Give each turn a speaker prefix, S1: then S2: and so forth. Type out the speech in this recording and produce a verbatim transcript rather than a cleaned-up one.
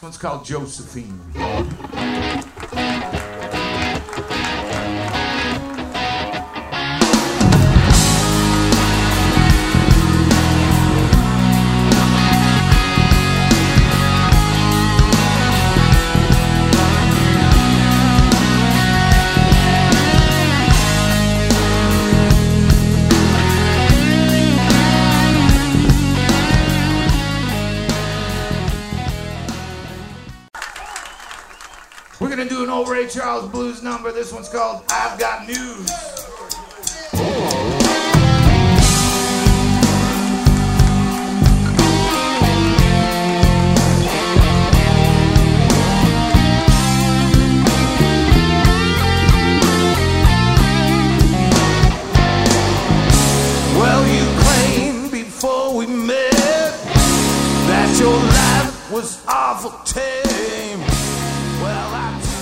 S1: One's called Josephine. We're gonna do an old Ray Charles blues number. This one's called I've Got News. Well, you claimed before we met that your life was awful tame. Well, I